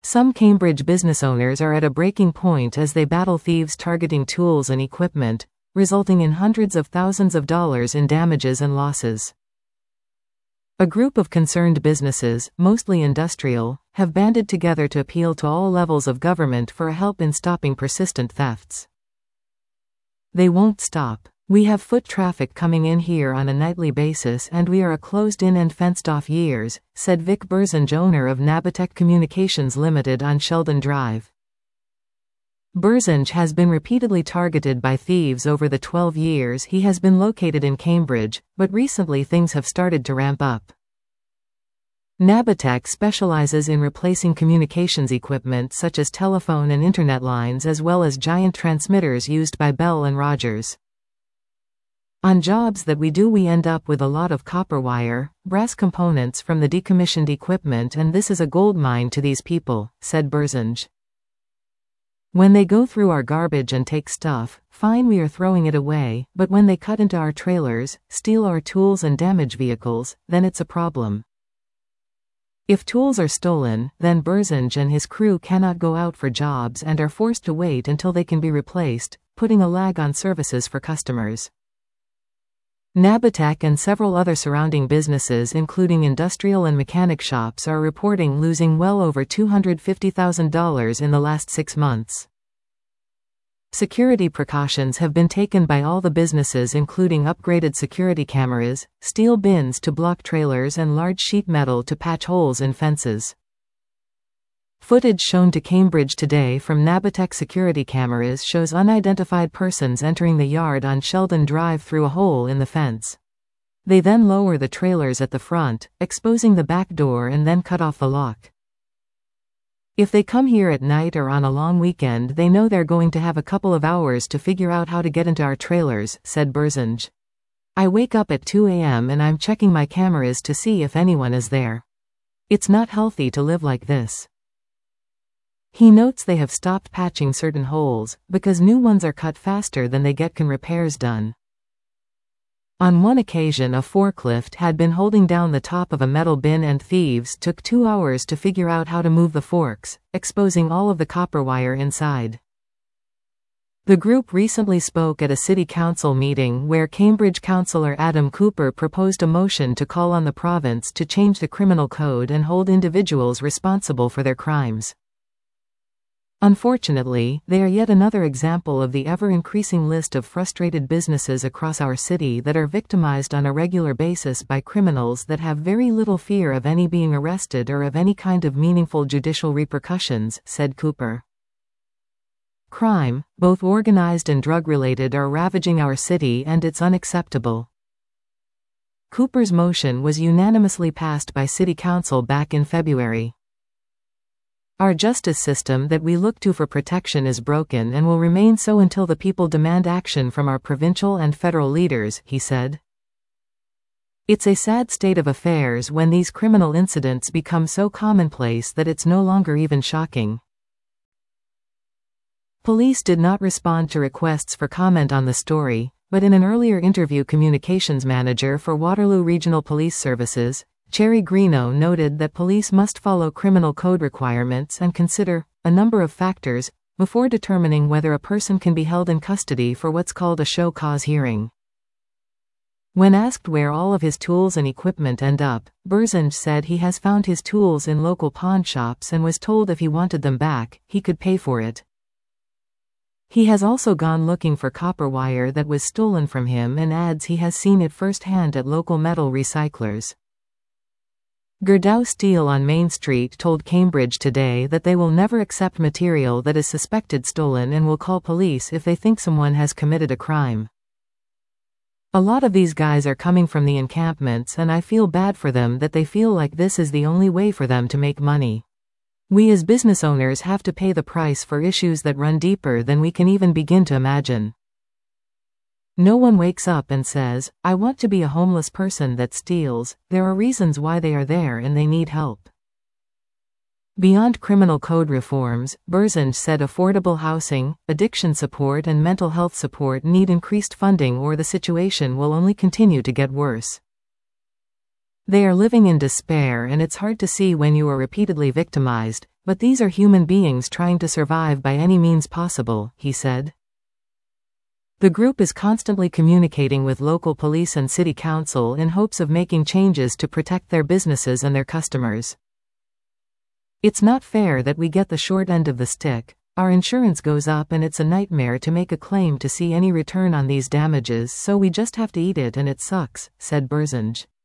Some Cambridge business owners are at a breaking point as they battle thieves targeting tools and equipment, resulting in hundreds of thousands of dollars in damages and losses. A group of concerned businesses, mostly industrial, have banded together to appeal to all levels of government for help in stopping persistent thefts. They won't stop. We have foot traffic coming in here on a nightly basis and we are a closed-in and fenced-off years, said Vic Burzinge, owner of Nabitech Communications Limited on Sheldon Drive. Burzinge has been repeatedly targeted by thieves over the 12 years he has been located in Cambridge, but recently things have started to ramp up. Nabitech specializes in replacing communications equipment such as telephone and internet lines as well as giant transmitters used by Bell and Rogers. On jobs that we do, we end up with a lot of copper wire, brass components from the decommissioned equipment, and this is a goldmine to these people, said Burzinge. When they go through our garbage and take stuff, fine, we are throwing it away, but when they cut into our trailers, steal our tools and damage vehicles, then it's a problem. If tools are stolen, then Burzinge and his crew cannot go out for jobs and are forced to wait until they can be replaced, putting a lag on services for customers. Nabitech and several other surrounding businesses including industrial and mechanic shops are reporting losing well over $250,000 in the last 6 months. Security precautions have been taken by all the businesses including upgraded security cameras, steel bins to block trailers and large sheet metal to patch holes in fences. Footage shown to Cambridge Today from Nabitech security cameras shows unidentified persons entering the yard on Sheldon Drive through a hole in the fence. They then lower the trailers at the front, exposing the back door, and then cut off the lock. If they come here at night or on a long weekend, they know they're going to have a couple of hours to figure out how to get into our trailers, said Burzinge. I wake up at 2 a.m. and I'm checking my cameras to see if anyone is there. It's not healthy to live like this. He notes they have stopped patching certain holes, because new ones are cut faster than they get repairs done. On one occasion a forklift had been holding down the top of a metal bin and thieves took 2 hours to figure out how to move the forks, exposing all of the copper wire inside. The group recently spoke at a city council meeting where Cambridge councillor Adam Cooper proposed a motion to call on the province to change the criminal code and hold individuals responsible for their crimes. Unfortunately, they are yet another example of the ever-increasing list of frustrated businesses across our city that are victimized on a regular basis by criminals that have very little fear of any being arrested or of any kind of meaningful judicial repercussions, said Cooper. Crime, both organized and drug-related, are ravaging our city and it's unacceptable. Cooper's motion was unanimously passed by City Council back in February. Our justice system that we look to for protection is broken and will remain so until the people demand action from our provincial and federal leaders, he said. It's a sad state of affairs when these criminal incidents become so commonplace that it's no longer even shocking. Police did not respond to requests for comment on the story, but in an earlier interview, communications manager for Waterloo Regional Police Services, Cherry Greeno, noted that police must follow criminal code requirements and consider a number of factors before determining whether a person can be held in custody for what's called a show cause hearing. When asked where all of his tools and equipment end up, Burzinge said he has found his tools in local pawn shops and was told if he wanted them back, he could pay for it. He has also gone looking for copper wire that was stolen from him and adds he has seen it firsthand at local metal recyclers. Gerdau Steel on Main Street told Cambridge Today that they will never accept material that is suspected stolen and will call police if they think someone has committed a crime. A lot of these guys are coming from the encampments and I feel bad for them that they feel like this is the only way for them to make money. We as business owners have to pay the price for issues that run deeper than we can even begin to imagine. No one wakes up and says, I want to be a homeless person that steals. There are reasons why they are there and they need help. Beyond criminal code reforms, Burzinge said affordable housing, addiction support and mental health support need increased funding or the situation will only continue to get worse. They are living in despair and it's hard to see when you are repeatedly victimized, But these are human beings trying to survive by any means possible, he said. The group is constantly communicating with local police and city council in hopes of making changes to protect their businesses and their customers. It's not fair that we get the short end of the stick. Our insurance goes up and it's a nightmare to make a claim to see any return on these damages, so we just have to eat it and it sucks, said Berzange.